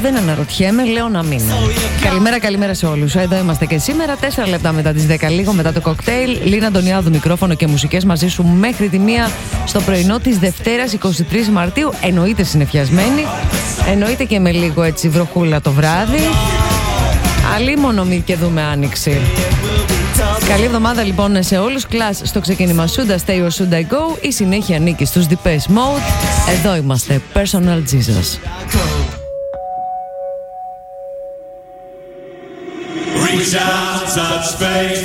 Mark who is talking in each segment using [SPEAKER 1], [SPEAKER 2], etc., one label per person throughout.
[SPEAKER 1] δεν αναρωτιέμαι, λέω να μείνω. Καλημέρα σε όλους. Εδώ είμαστε και σήμερα, 4 λεπτά μετά τις 10, λίγο μετά το κοκτέιλ. Λίνα Αντωνιάδου, μικρόφωνο και μουσικές μαζί σου μέχρι τη 1 στο πρωινό της Δευτέρας 23 Μαρτίου. Εννοείται συννεφιασμένη, εννοείται και με λίγο έτσι βροχούλα το βράδυ. Αλίμονο μη και δούμε άνοιξη. Καλή εβδομάδα λοιπόν σε όλους. Κλάς στο ξεκίνημα Should I Stay or Should I Go. Η συνέχεια ανήκει στους Depeche Mode. Εδώ είμαστε, Personal Jesus.
[SPEAKER 2] Reach out, touch faith.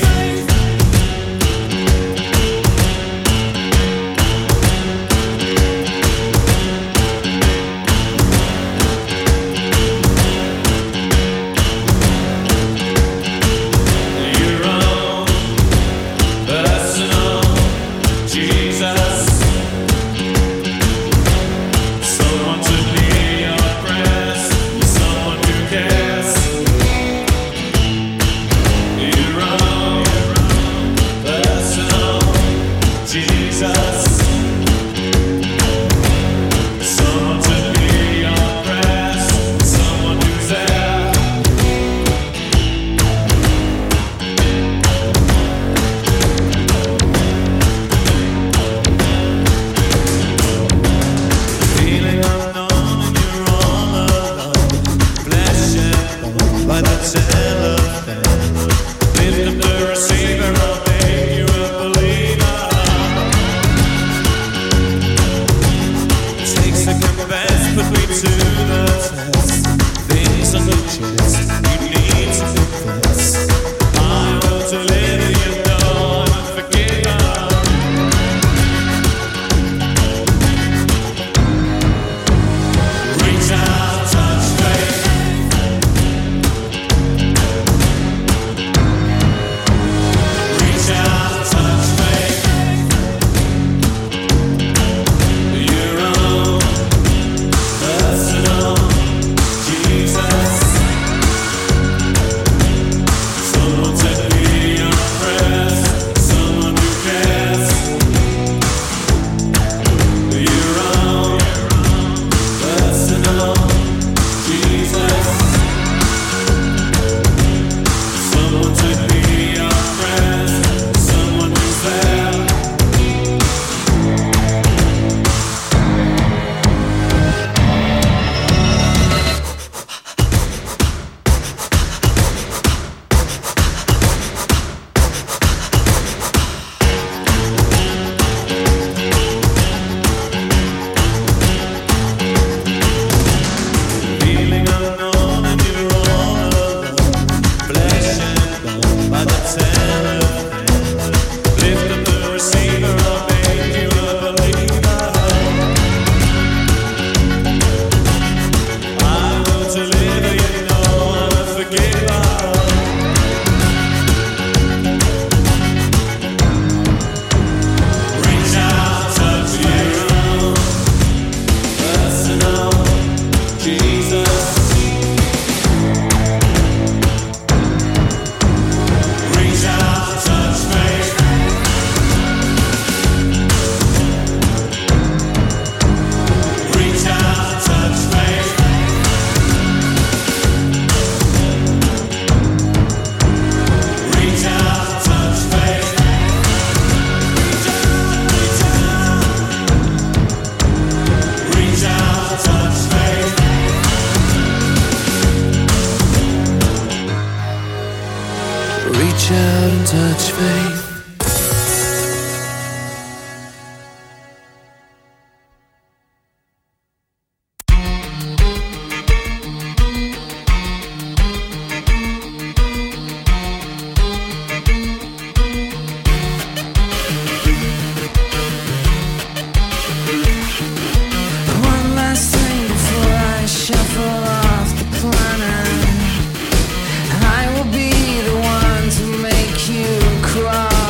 [SPEAKER 3] I will be the one to make you cry.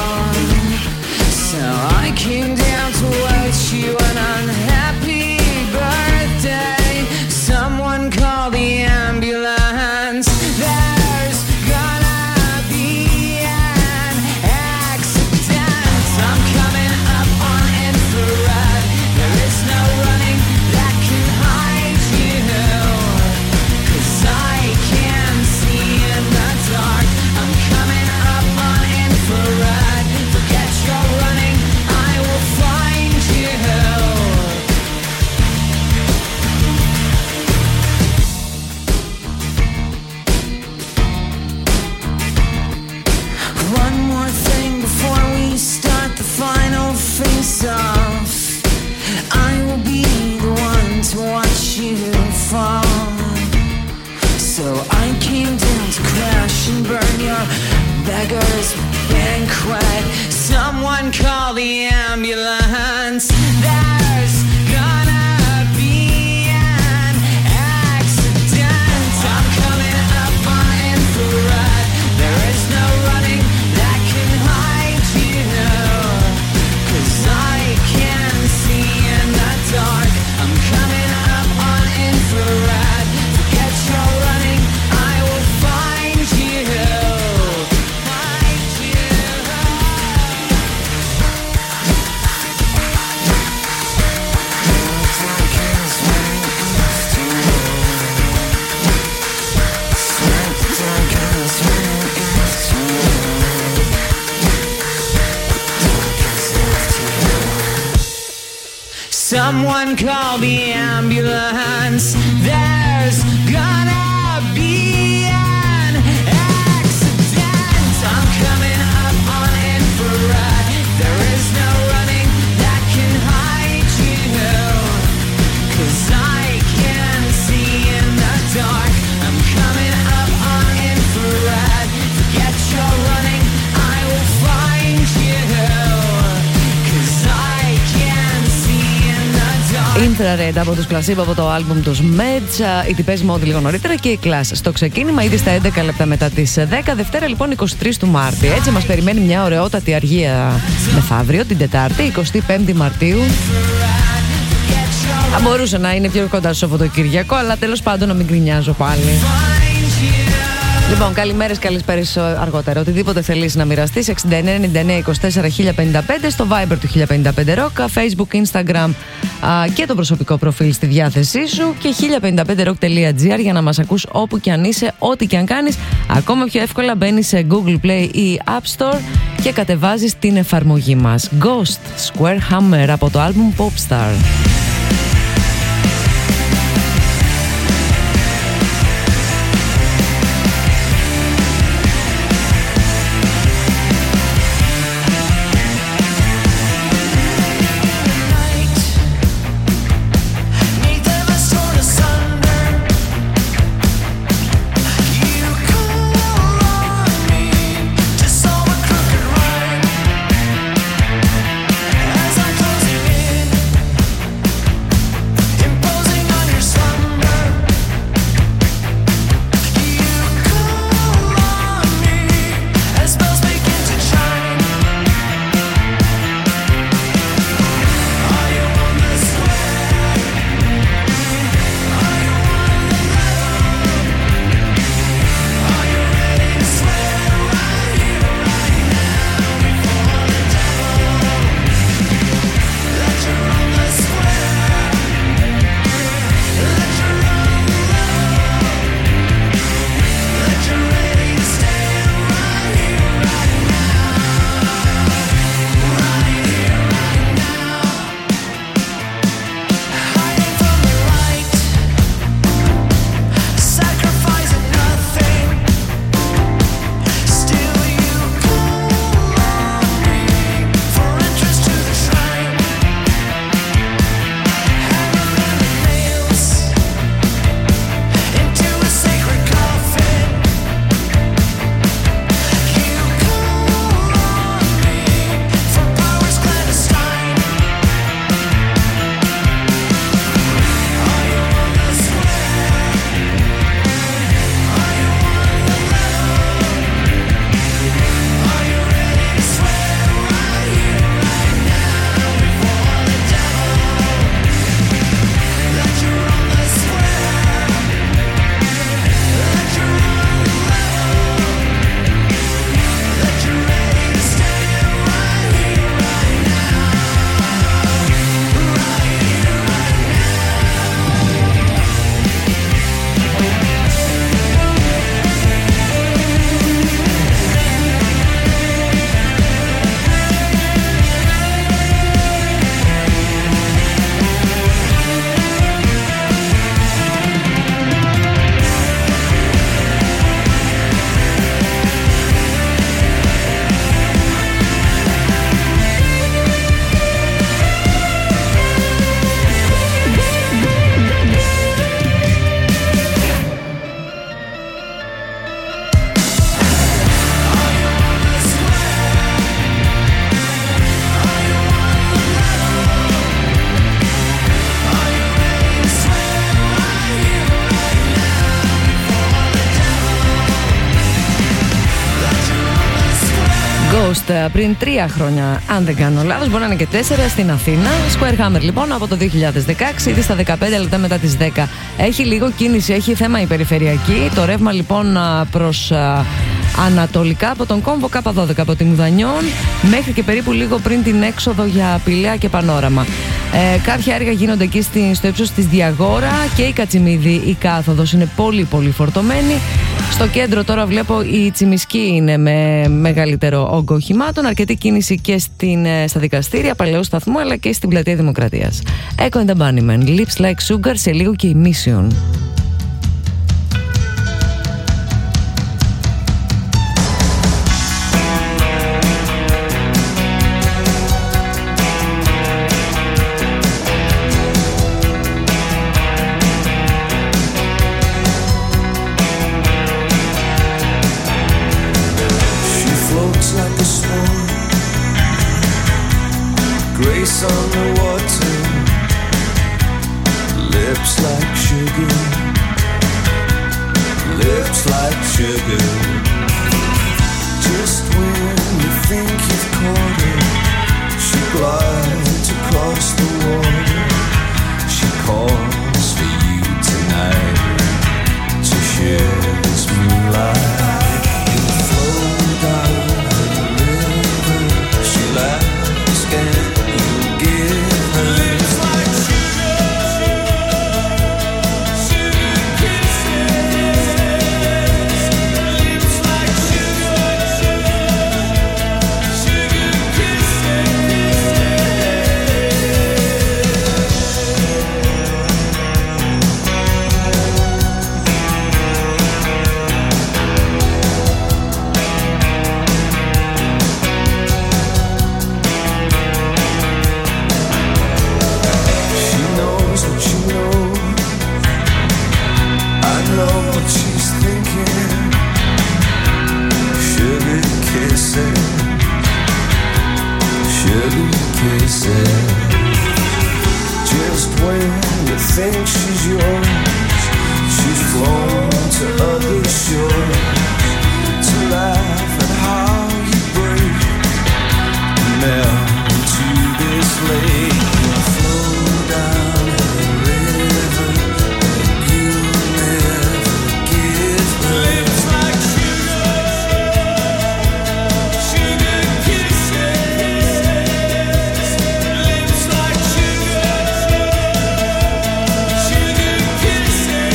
[SPEAKER 3] and burn your beggar's banquet. Someone call the ambulance. There's gonna be an accident. I'm coming up on infrared. There is no running that can hide you, 'cause I can see in the dark. I'm coming up on infrared. Forget your running, I will find you. Find you. Someone call the ambulance. There's gonna be an accident. I'm coming up on infrared. There is no running that can hide you, 'cause I can see in the dark. I'm coming up on infrared. Forget your running, I will find you, 'cause I can see in the dark.
[SPEAKER 1] Infrared από τους Placebo από το άλμπουμ τους Meds. Η τυπές μου λίγο νωρίτερα και η Class στο ξεκίνημα ήδη στα 11 λεπτά μετά τις 10. Δευτέρα λοιπόν 23 του Μάρτη. Έτσι μας περιμένει μια ωραιότατη αργία μεθαύριο, την Τετάρτη 25η Μαρτίου. Θα μπορούσε να είναι πιο κοντά στο Σαββατοκύριακο, αλλά τέλος πάντων να μην γκρινιάζω πάλι. Λοιπόν, καλημέρες, καλησπέρες αργότερα. Οτιδήποτε θέλεις να μοιραστείς, 6999-24-1055 στο Viber του 1055 Rock, Facebook, Instagram και το προσωπικό προφίλ στη διάθεσή σου και 1055rock.gr για να μας ακούς όπου και αν είσαι, ό,τι και αν κάνεις. Ακόμα πιο εύκολα μπαίνεις σε Google Play ή App Store και κατεβάζεις την εφαρμογή μας. Ghost, Square Hammer από το άλμπουμ Popstar. Ghost πριν 3 χρόνια, αν δεν κάνω λάθος, μπορεί να είναι και 4, στην Αθήνα. Square Hammer λοιπόν από το 2016, ήδη στα 15 λεπτά μετά τις 10. Έχει λίγο κίνηση, έχει θέμα η περιφερειακή. Το ρεύμα λοιπόν προς ανατολικά από τον κόμβο K12 από τη Μουδανιών μέχρι και περίπου λίγο πριν την έξοδο για Πηλαία και Πανόραμα. Κάποια έργα γίνονται εκεί στο ύψος της Διαγόρα και η Κατσιμίδη, η κάθοδος είναι πολύ φορτωμένη. Στο κέντρο τώρα βλέπω η Τσιμισκή είναι με μεγαλύτερο όγκο οχημάτων. Αρκετή κίνηση και στα δικαστήρια Παλαιού Σταθμού αλλά και στην Πλατεία Δημοκρατίας. Echo and the Bunnymen, Lips Like Sugar, σε λίγο και η Mission.
[SPEAKER 4] On the water, lips like sugar, lips like sugar. Just when you think you've caught her, she glides across the water. She calls for you tonight to share this moonlight. You flow down the river, she laughs again. Just when you think she's yours, she's flown to other shores to laugh at how you break and melt into this lake. You flow down the river and you'll never give her. Lips like sugar, sugar kisses. Lips like sugar, sugar kisses.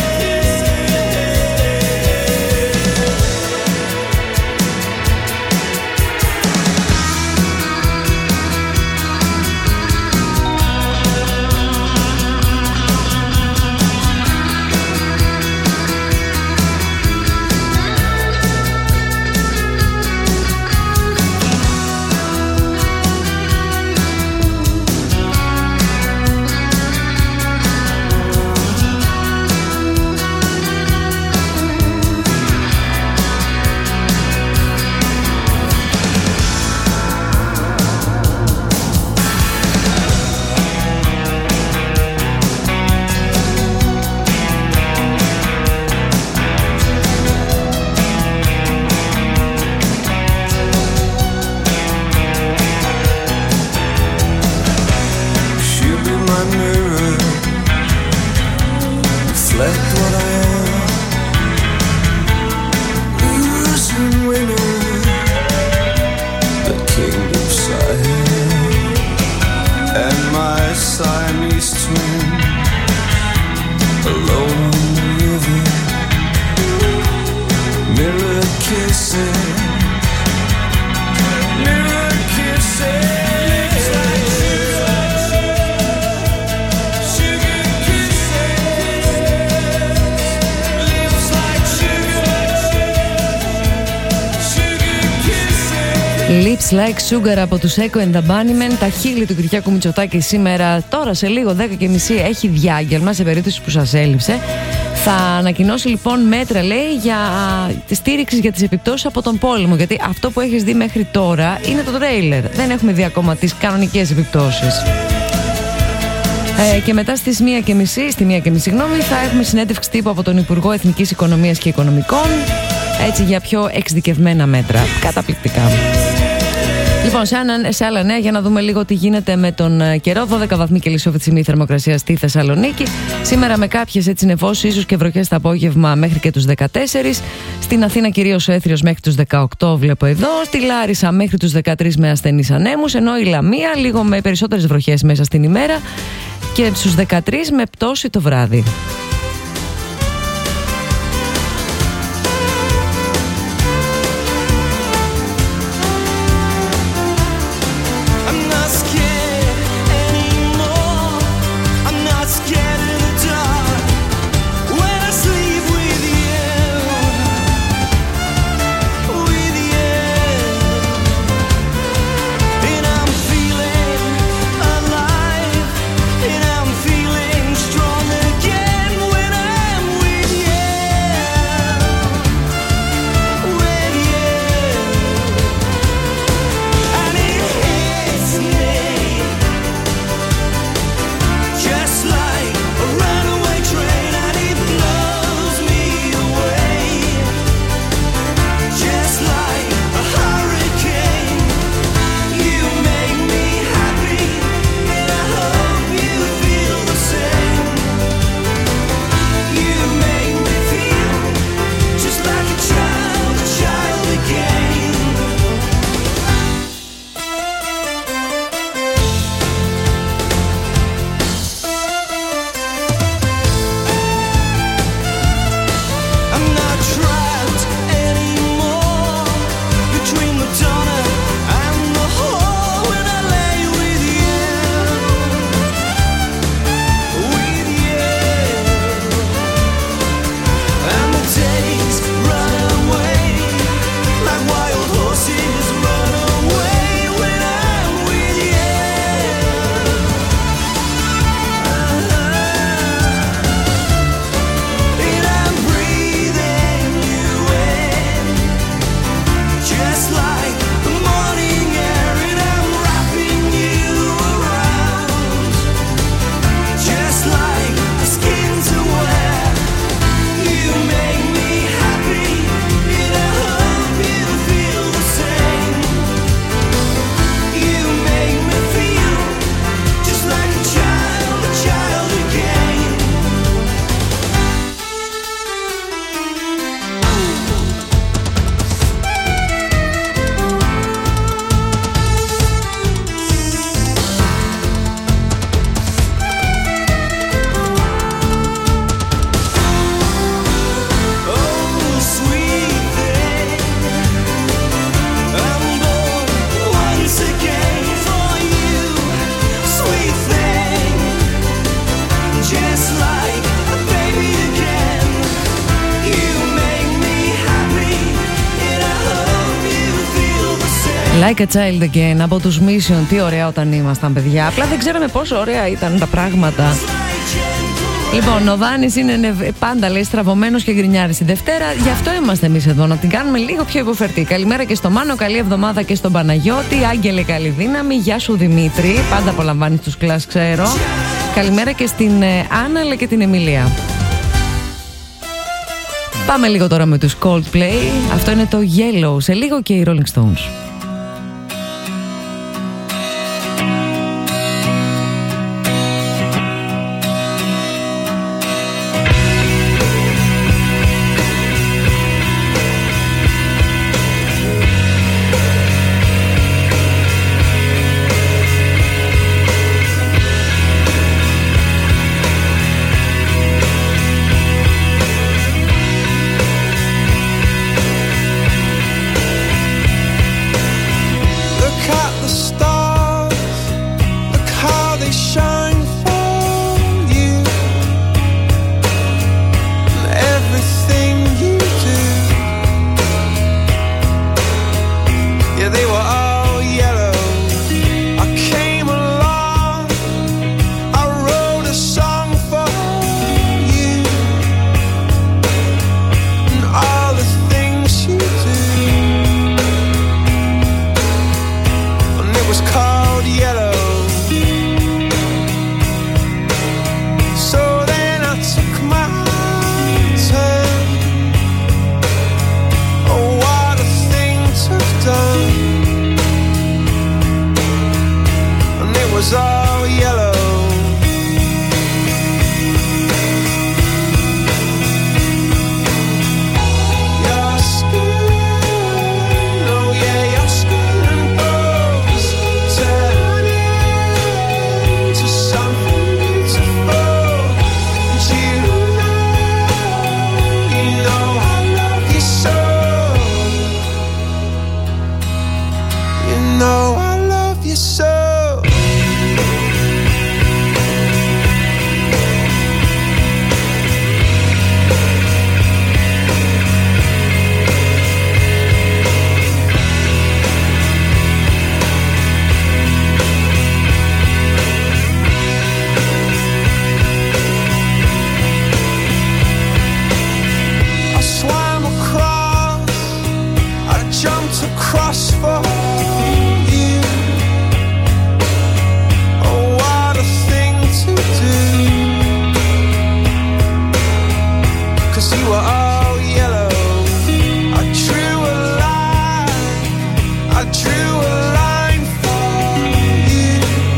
[SPEAKER 1] Lips Like Sugar από τους Echo and the Bunnymen. Τα χείλη του Κυριάκου Μητσοτάκη σήμερα, τώρα σε λίγο 10:30, έχει διάγγελμα σε περίπτωση που σας έλειψε. Θα ανακοινώσει λοιπόν μέτρα, λέει, για τη στήριξη για τις επιπτώσεις από τον πόλεμο. Γιατί αυτό που έχεις δει μέχρι τώρα είναι το τρέιλερ. Δεν έχουμε δει ακόμα τις κανονικές επιπτώσεις. Και μετά στις 1:30 θα έχουμε συνέντευξη τύπου από τον Υπουργό Εθνικής Οικονομίας και Οικονομικών, έτσι, για πιο εξειδικευμένα μέτρα. Καταπληκτικά. Λοιπόν, σε άλλα νέα, για να δούμε λίγο τι γίνεται με τον καιρό. 12 βαθμοί κελισόφιτσιμη θερμοκρασία στη Θεσσαλονίκη. Σήμερα με κάποιες έτσι νεφώσεις, ίσως και βροχές το απόγευμα μέχρι και τους 14. Στην Αθήνα κυρίως ο Έθριος μέχρι τους 18, βλέπω εδώ. Στη Λάρισα μέχρι τους 13 με ασθενείς ανέμους. Ενώ η Λαμία λίγο με περισσότερες βροχές μέσα στην ημέρα. Και στους 13 με πτώση το βράδυ. Like a Child Again από τους Mission. Τι ωραία όταν ήμασταν, παιδιά. Απλά δεν ξέραμε πόσο ωραία ήταν τα πράγματα. Λοιπόν, ο Δάνης είναι πάντα, λέει, στραβωμένος και γκρινιάρης τη Δευτέρα. Γι' αυτό είμαστε εμείς εδώ, να την κάνουμε λίγο πιο υποφερτή. Καλημέρα και στο Μάνο, καλή εβδομάδα και στον Παναγιώτη. Άγγελε, καλή δύναμη. Γεια σου, Δημήτρη. Πάντα απολαμβάνεις τους κλάς, ξέρω. Καλημέρα και στην Άννα, αλλά και την Εμιλία. Πάμε λίγο τώρα με τους Coldplay. Αυτό είναι το Yellow. Σε λίγο και οι Rolling Stones.
[SPEAKER 4] was all yellow. Your skin, oh yeah, your skin and bones turn into something beautiful. And you know I love you so. You know I love you so. I swam across, I jumped across for you. Oh, what a thing to do. 'Cause you were all yellow. I drew a line, I drew a line for you.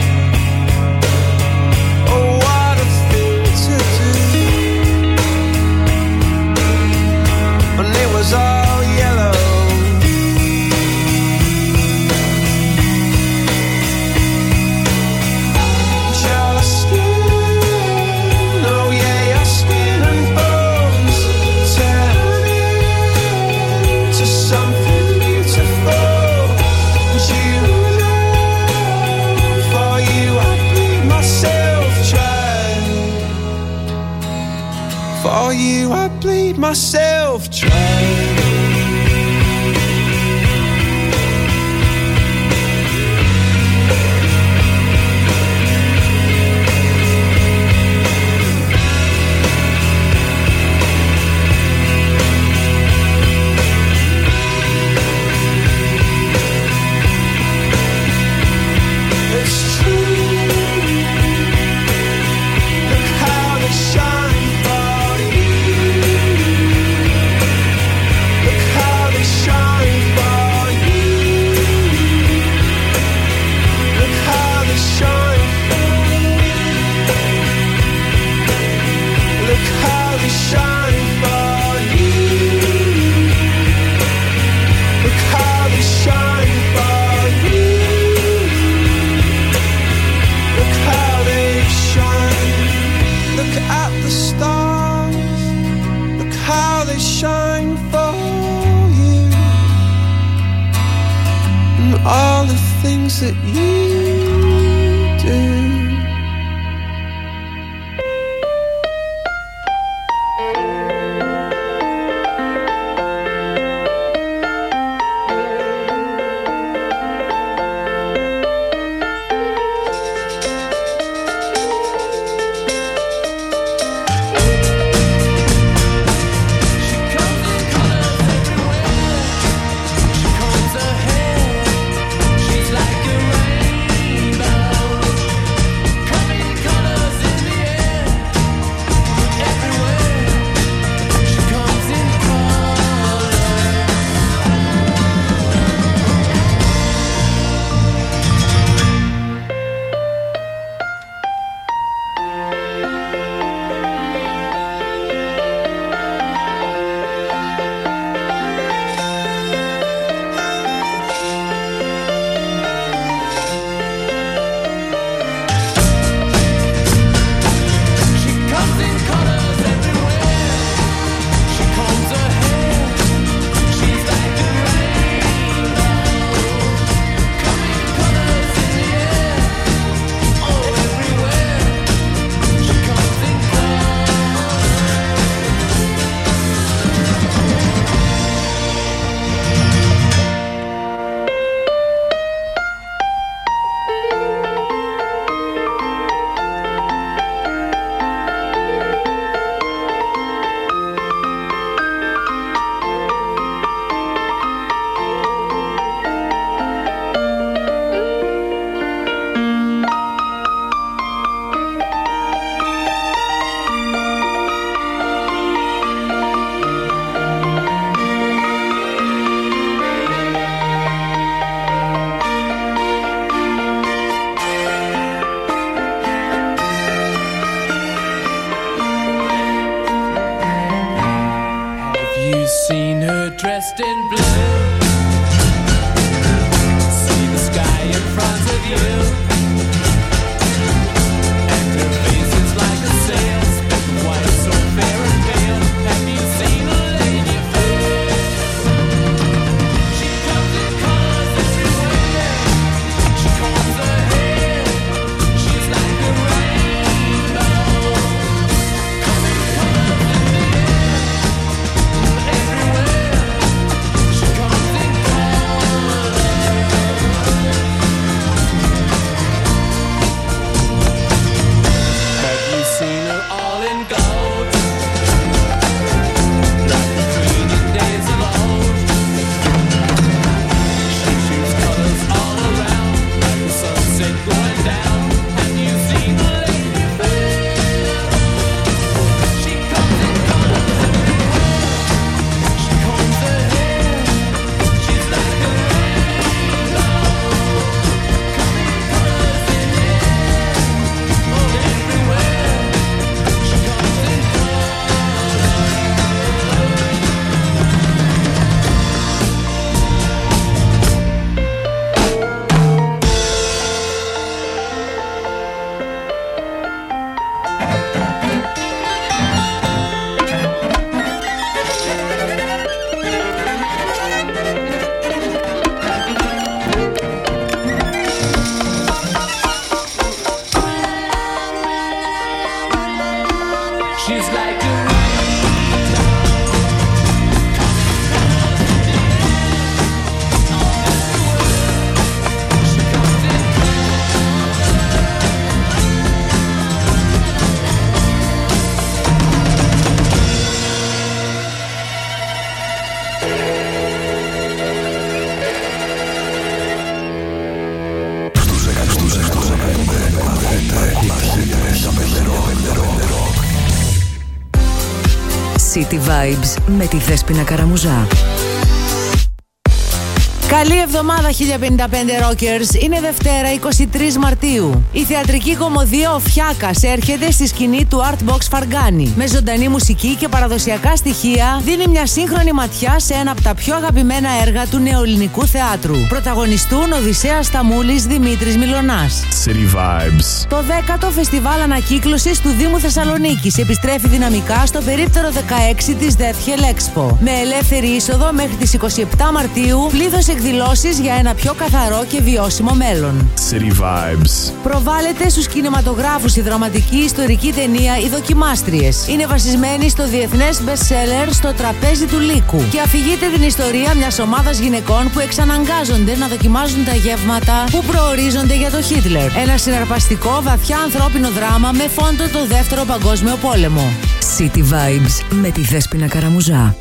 [SPEAKER 4] Oh, what a thing to do. And it was all yellow. Your skin, oh yeah, your skin and bones turn into something beautiful. And you know, for you I bleed myself dry. For you I bleed myself dry. It's true. Look how they shine for you. Look how they shine for you. Look how they shine for you. Look how they shine for you. Look how they shine for you. Look how they shine. Look at the stars. Look how they shine for you. And all the things that you do.
[SPEAKER 3] She's like a rain in front of you. And her face is like a sail, split white, so fair and pale. Have you seen a lady fair? She comes in colors everywhere. She combs her hair. She's like a rainbow. Coming colors in the air. Everywhere. She comes in colors. Have you seen her all in gold? Like the queen in days of old. She shoots colors all around, like the sunset going down. Have you seen the lady fair? She comes in colors everywhere. She combs her hair. She's like a rainbow. Coming colors in the air. Oh, everywhere. She comes in she's like a
[SPEAKER 5] City Vibes με τη Δέσποινα Καραμουζά.
[SPEAKER 1] Καλή εβδομάδα 1055 Rockers. Είναι Δευτέρα 23 Μαρτίου. Η θεατρική κομμωδία «Ο Φιάκας» έρχεται στη σκηνή του Art Box Φαργκάνη. Με ζωντανή μουσική και παραδοσιακά στοιχεία δίνει μια σύγχρονη ματιά σε ένα από τα πιο αγαπημένα έργα του νεοελληνικού θεάτρου. Πρωταγωνιστούν Οδυσσέας Σταμούλης, Δημήτρης Μιλωνάς.
[SPEAKER 6] City Vibes.
[SPEAKER 1] Το 10ο Φεστιβάλ Ανακύκλωσης του Δήμου Θεσσαλονίκης επιστρέφει δυναμικά στο περίπτερο 16 της Death Hell Expo. Με ελεύθερη είσοδο μέχρι τις 27 Μαρτίου, πλήθος εκδηλώσεις για ένα πιο καθαρό και βιώσιμο μέλλον.
[SPEAKER 6] City Vibes.
[SPEAKER 1] Προβάλλεται στους κινηματογράφους η δραματική ιστορική ταινία «Οι Δοκιμάστριες». Είναι βασισμένη στο διεθνές best-seller «Στο τραπέζι του Λύκου» και αφηγείται την ιστορία μιας ομάδας γυναικών που εξαναγκάζονται να δοκιμάζουν τα γεύματα που προορίζονται για το Χίτλερ. Ένα συναρπαστικό, βαθιά ανθρώπινο δράμα με φόντο το Δεύτερο Παγκόσμιο Πόλεμο.
[SPEAKER 5] City Vibes με τη Δέσποινα Καραμουζά.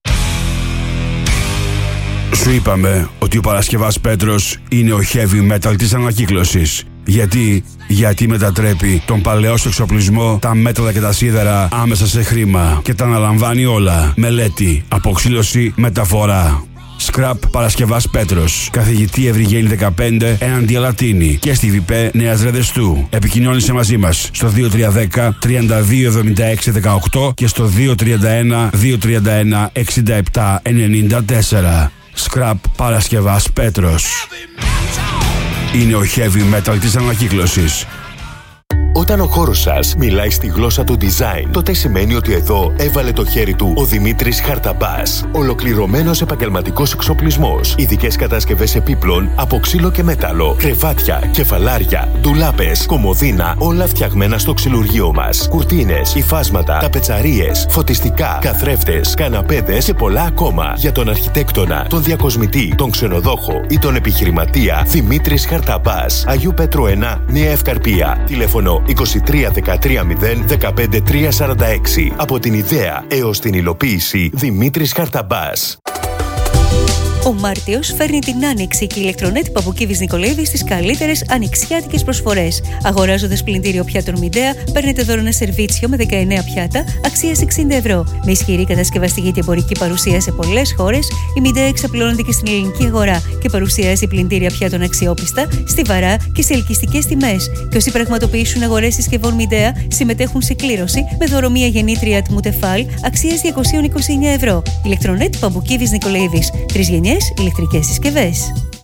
[SPEAKER 6] Σου είπαμε ότι ο Παρασκευάς Πέτρος είναι ο heavy metal της ανακύκλωσης. Γιατί μετατρέπει τον παλαιό σου εξοπλισμό, τα μέταλλα και τα σίδερα άμεσα σε χρήμα και τα αναλαμβάνει όλα. Μελέτη, αποξήλωση, μεταφορά. Scrap Παρασκευάς Πέτρος. Καθηγητή Ευρυγένη 15 έναντι Αλατίνη και στη ΒΠ Νέας Ρεδεστού. Επικοινώνησε μαζί μας στο 2310 3276 18 και στο 231 231 67 94. Scrap Παρασκευάς Πέτρος. Είναι ο heavy metal της ανακύκλωσης.
[SPEAKER 7] Όταν ο χώρος σας μιλάει στη γλώσσα του design, τότε σημαίνει ότι εδώ έβαλε το χέρι του ο Δημήτρης Χαρταμπάς. Ολοκληρωμένος επαγγελματικός εξοπλισμός, ειδικές κατασκευές επίπλων από ξύλο και μέταλλο, κρεβάτια, κεφαλάρια, ντουλάπες, κομμωδίνα, όλα φτιαγμένα στο ξυλουργείο μας. Κουρτίνες, υφάσματα, ταπετσαρίες, φωτιστικά, καθρέφτες, καναπέδες και πολλά ακόμα. Για τον αρχιτέκτονα, τον διακοσμητή, τον ξενοδόχο ή τον επιχειρηματία, Δημήτρης Χαρταμπάς. Αγίου Πέτρου 1, Νέα Ευκαρπία. Τηλέφωνο 23 13 0 15 346. Από την ιδέα έως την υλοποίηση, Δημήτρης Χαρταμπάς.
[SPEAKER 8] Ο Μάρτιος φέρνει την άνοιξη και η ηλεκτρονέτ Παπουκίδης Νικολαίδη στις καλύτερες ανοιξιάτικες προσφορές. Αγοράζοντας πλυντήριο πιάτων Midea, παίρνετε δώρο ένα σερβίτσιο με 19 πιάτα αξίας 60 ευρώ. Με ισχυρή κατασκευαστική και εμπορική παρουσία σε πολλές χώρες, η Midea εξαπλώνεται και στην ελληνική αγορά και παρουσιάζει πλυντήρια πιάτων αξιόπιστα, στιβαρά και σε ελκυστικές τιμές. Και όσοι πραγματοποιήσουν αγορές συσκευών Midea συμμετέχουν σε κλήρωση με δώρο μία γεννήτρια Τμουτεφάλ αξίας 229 ευρώ. Ηλεκτρονέτ Παπουκίδης Νικολαίδης. 3 γενιές ηλεκτρικές συσκευές.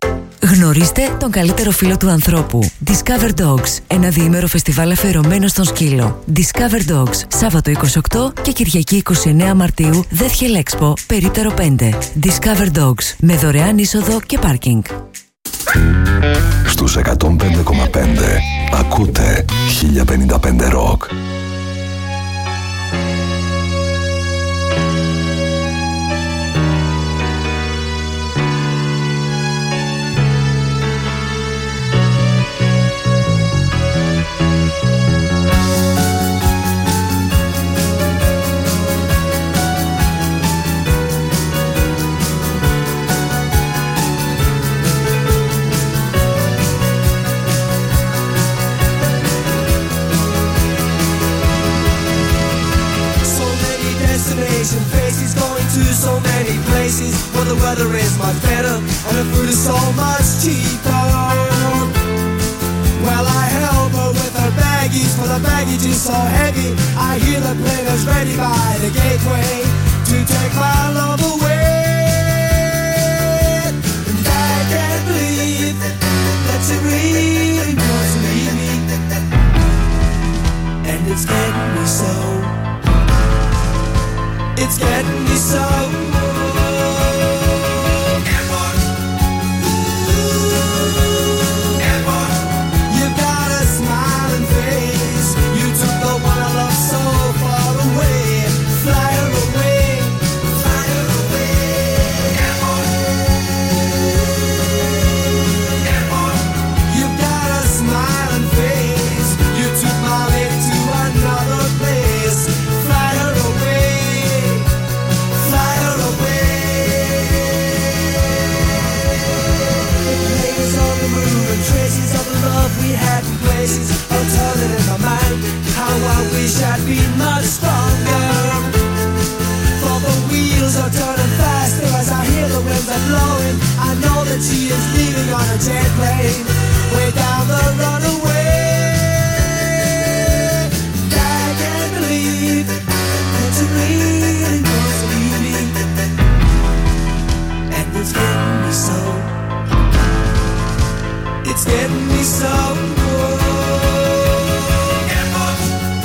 [SPEAKER 5] Γνωρίστε τον καλύτερο φίλο του ανθρώπου. Discover Dogs. Ένα διήμερο φεστιβάλ αφιερωμένο στον σκύλο. Discover Dogs. Σάββατο 28 και Κυριακή 29 Μαρτίου. Δεύχελ Expo, περίπτερο 5. Discover Dogs. Με δωρεάν είσοδο και πάρκινγκ.
[SPEAKER 9] Στους 105,5 ακούτε 1055 Rock.
[SPEAKER 3] So many places where the weather is much better and the food is so much cheaper. Well, I help her with her baggage, for the baggage is so heavy. I hear the players ready by the gateway to take my love away. And I can't believe that she really wants to leave me. And it's getting me so. It's getting me so. Airport. Airport. You've got a smiling face. You took the one I love so far away. Fly her away. Fly her away. Airport. Airport. You've got a smiling face. You took my lady to another place. Fly her away. Traces of the love we had in places are turning in my mind. How I wish I'd been much stronger. For the wheels are turning faster as I hear the winds are blowing. I know that she is leaving on a jet plane way down the runaway. I can't believe that you really wants to leave me. And it's getting me so. It's getting me so. Airport.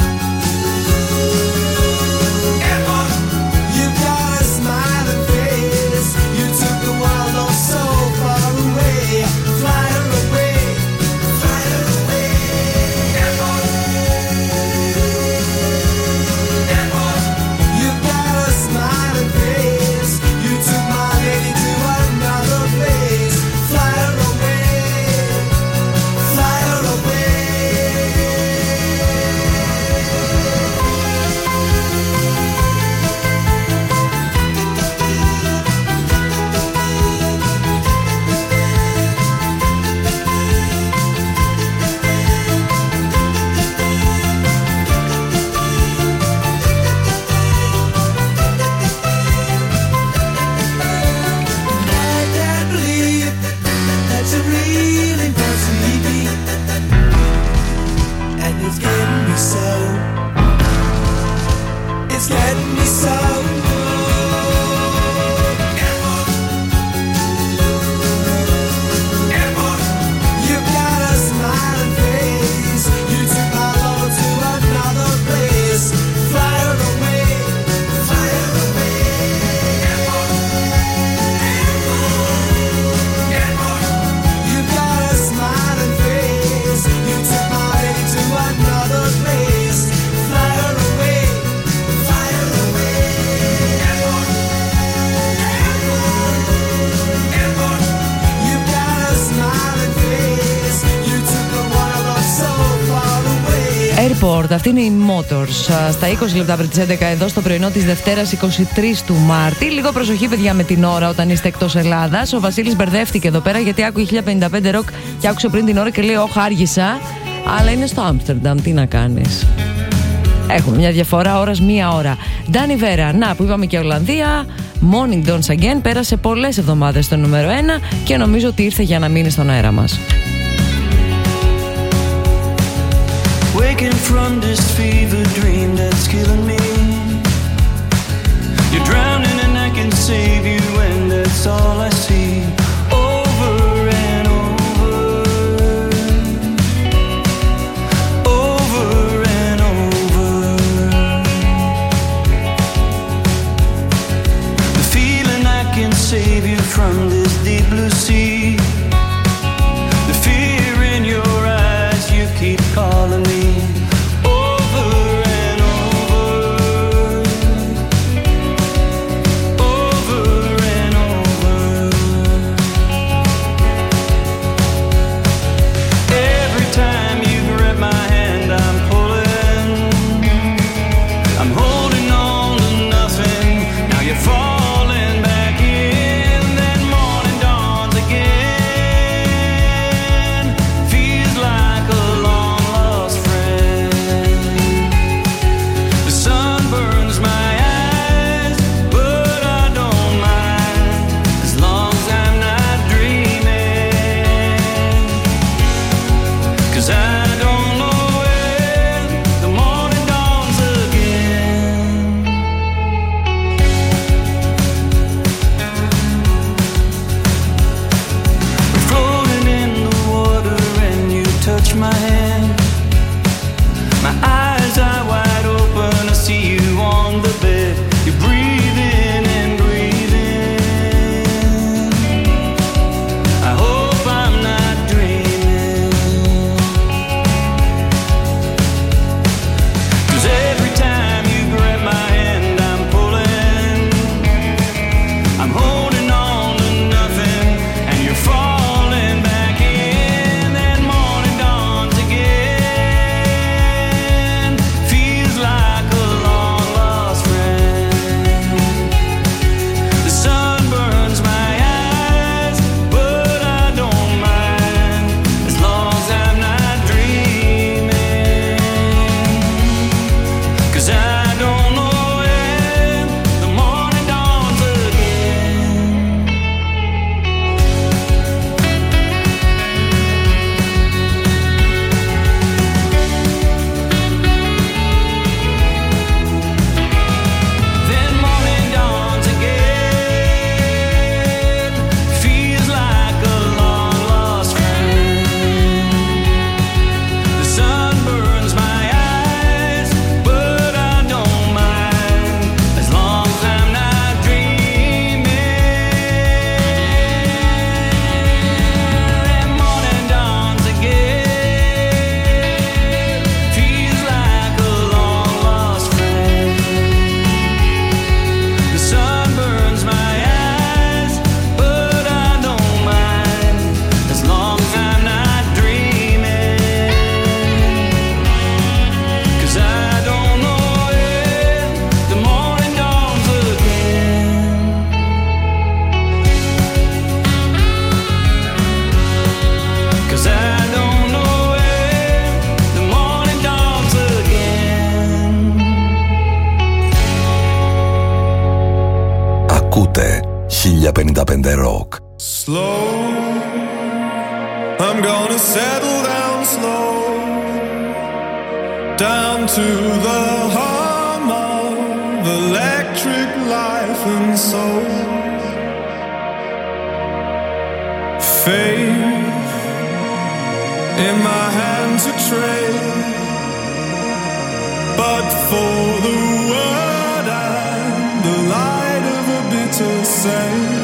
[SPEAKER 3] Airport. You've got a smiling face. You took the world all so far away. Fly her away. Fly her away. Airport. Airport. You've got a smiling face. You took my lady to another place. Fly her away.
[SPEAKER 1] Airport, αυτή είναι η Motors. Στα 20 λεπτά πριν τις 11 εδώ στο πρωινό της Δευτέρας 23 του Μάρτη. Λίγο προσοχή, παιδιά, με την ώρα όταν είστε εκτός Ελλάδας. Ο Βασίλης μπερδεύτηκε εδώ πέρα γιατί άκουγε 1055 ροκ και άκουσε πριν την ώρα και λέει: «Ωχ, άργησα». Αλλά είναι στο Άμστερνταμ, τι να κάνεις. Έχουμε μια διαφορά ώρας, μία ώρα. Ντάνι Βέρα, να που είπαμε και Ολλανδία. Morning Dance Again, πέρασε πολλές εβδομάδες στο νούμερο 1 και νομίζω ότι ήρθε για να μείνει στον αέρα μας.
[SPEAKER 10] Waking from this fever dream that's killing me. You're drowning and I can save you, and that's all I see. Over and
[SPEAKER 9] Rock.
[SPEAKER 4] Slow, I'm gonna settle down slow, down to the hum of electric life and soul. Faith in my hands a trade, but for the word and the light of a bitter saint.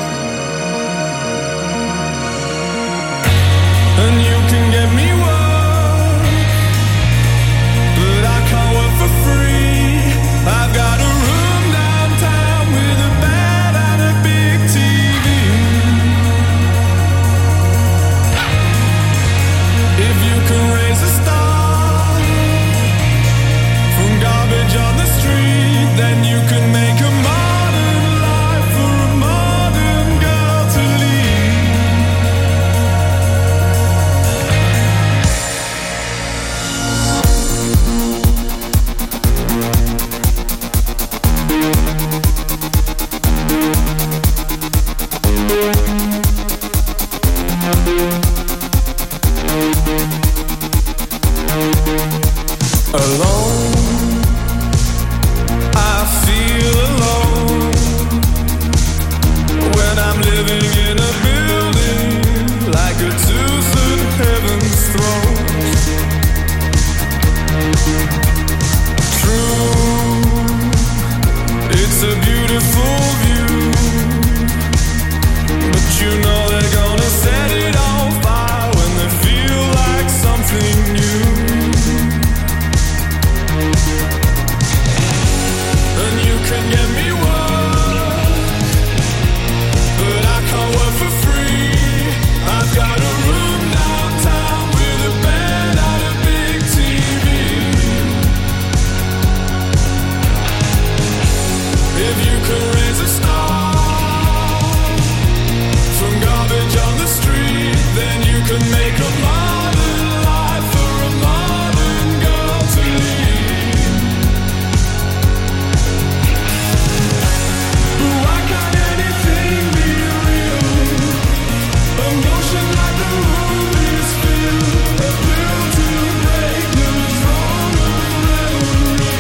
[SPEAKER 4] And you can get me work, but I can't work for free. I've got a room downtown with a bed and a big TV. If you can raise a star from garbage on the street, then you can make a modern life for a modern girl to lead. Alone, I feel alone when I'm living in a building like a tooth in heaven's throne. True, it's a beautiful view, but you know they're gonna set it on fire when they feel like something new. And you can get me work, but I can't work for free. I've got a room downtown with a bed and a big TV. If you can raise a star from garbage on the street, then you can make a modern life for a modern girl to lead. Why can't anything be real? Emotion like the room is filled, a will to break the throne of memory.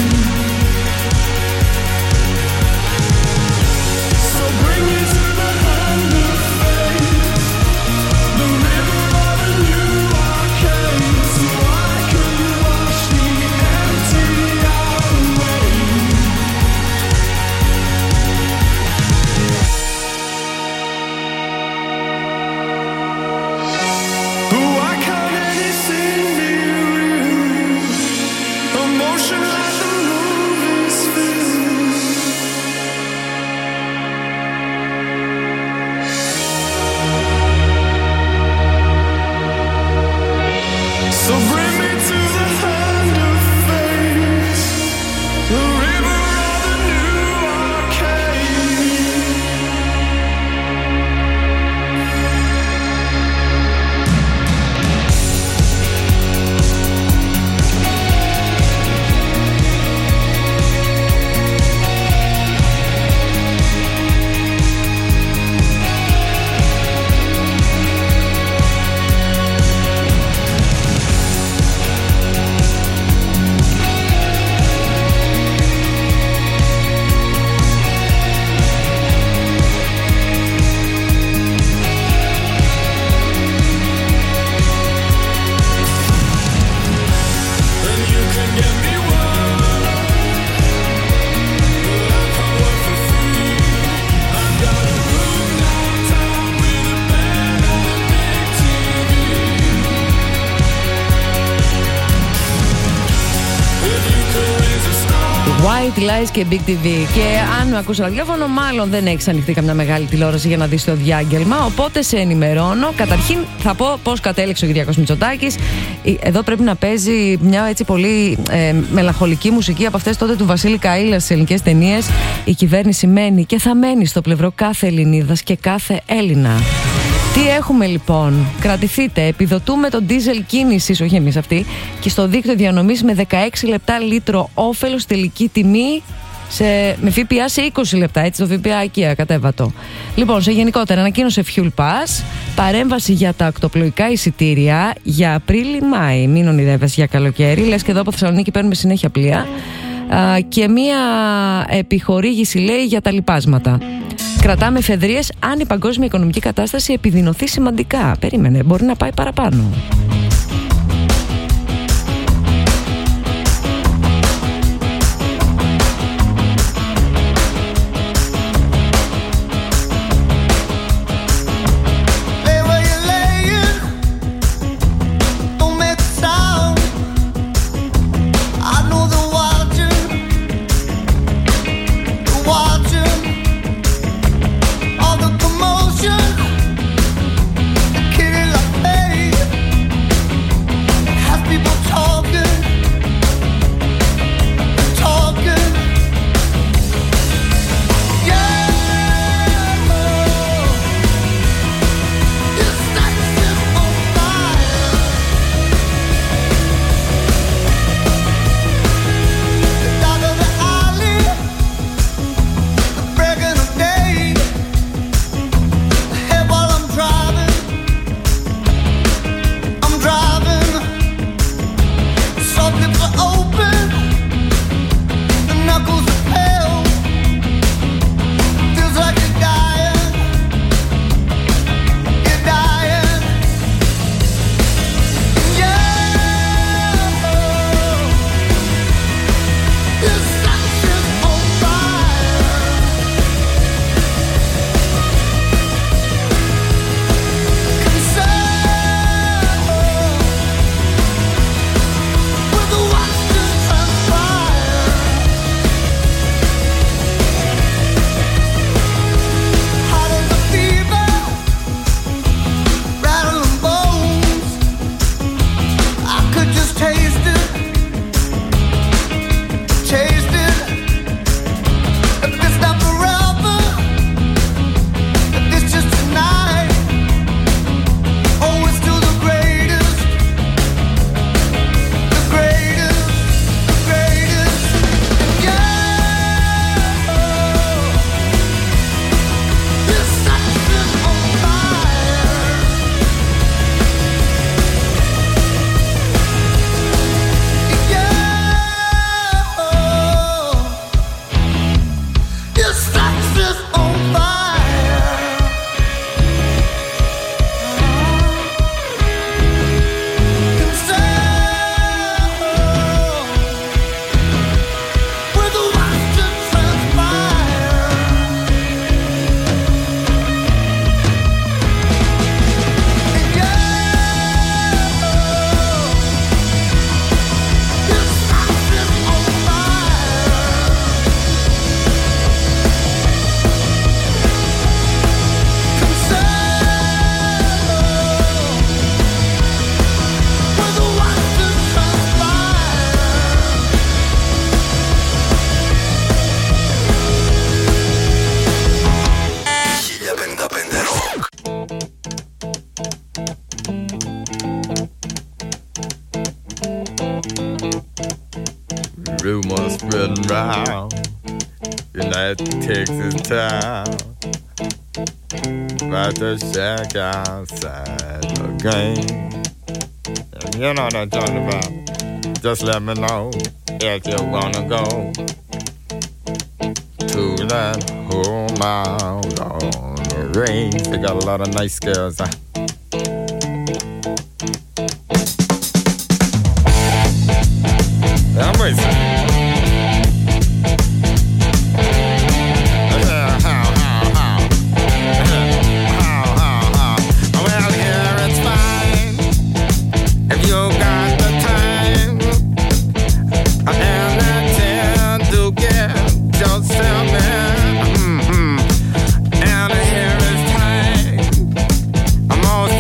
[SPEAKER 4] So bring me to the hand of fate, the river of a new arcade, so I can wash the empty out away. Why can't anything be real? Emotion like the movies filled. So bring me to the hand of fate, the river of a new arcade. And you can get me work, but I can't work for free. I've got a room downtown with a bed and a big TV. If you could raise a star.
[SPEAKER 1] White Lies και Big TV. Και αν με ακούς ραδιόφωνο, μάλλον δεν έχεις ανοιχτεί καμιά μεγάλη τηλεόραση για να δεις το διάγγελμα. Οπότε σε ενημερώνω. Καταρχήν θα πω πώς κατέληξε ο Κυριάκος Μητσοτάκης. Εδώ πρέπει να παίζει μια έτσι πολύ μελαγχολική μουσική από αυτές τότε του Βασίλη Καΐλα στις ελληνικές ταινίες. Η κυβέρνηση μένει και θα μένει στο πλευρό κάθε Ελληνίδας και κάθε Έλληνα. Τι έχουμε λοιπόν? Κρατηθείτε. Επιδοτούμε το ντίζελ κίνησης, όχι εμείς αυτοί, και στο δίκτυο διανομής με 16 λεπτά λίτρο, όφελος τελική τιμή με ΦΠΑ σε 20 λεπτά, έτσι, το ΦΠΑ εκεί ακατέβατο. Λοιπόν, σε γενικότερα ανακοίνωσε Fuel Pass, παρέμβαση για τα ακτοπλοϊκά εισιτήρια για Απρίλη-Μάη. Μην ονειρεύεσαι για καλοκαίρι, λες και εδώ από Θεσσαλονίκη παίρνουμε συνέχεια πλοία. Και μία επιχορήγηση, λέει, για τα λιπάσματα. Κρατάμε εφεδρείες αν η παγκόσμια οικονομική κατάσταση επιδεινωθεί σημαντικά. Περίμενε, μπορεί να πάει παραπάνω.
[SPEAKER 11] Rumors spreading round in that Texas town about the shack outside the game. And you know what I'm talking about. Just let me know if you wanna go to that home out on the range. They got a lot of nice girls. I'm racing. Well, here it's fine if you got the time and the chance to get yourself in. And here it's time most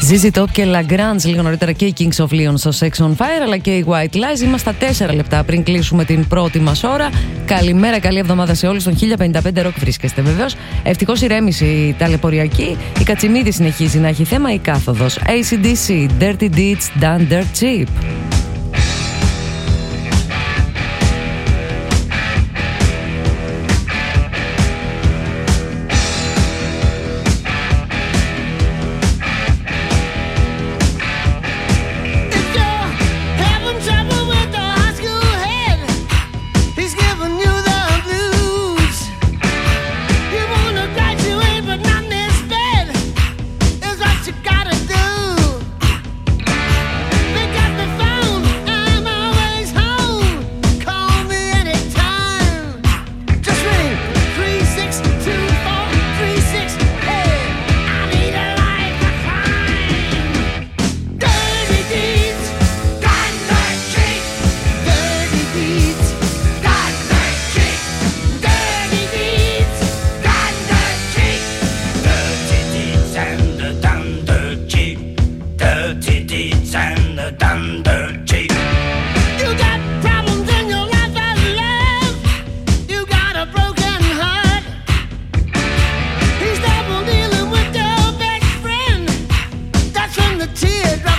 [SPEAKER 1] ZZ Top και Lagrange λίγο νωρίτερα και οι Kings of Leon στο Sex on Fire, αλλά και οι White Lies. Είμαστε στα 4 λεπτά πριν κλείσουμε την πρώτη μας ώρα. Καλημέρα, καλή εβδομάδα σε όλους. Στον 1055 Rock βρίσκεστε βεβαίως. Ευτυχώς ηρέμησε η ταλαιπωριακή. Η Κατσιμίδη συνεχίζει να έχει θέμα, η κάθοδος. AC/DC, Dirty Deeds, Done Dirt Cheap.
[SPEAKER 3] Teardrop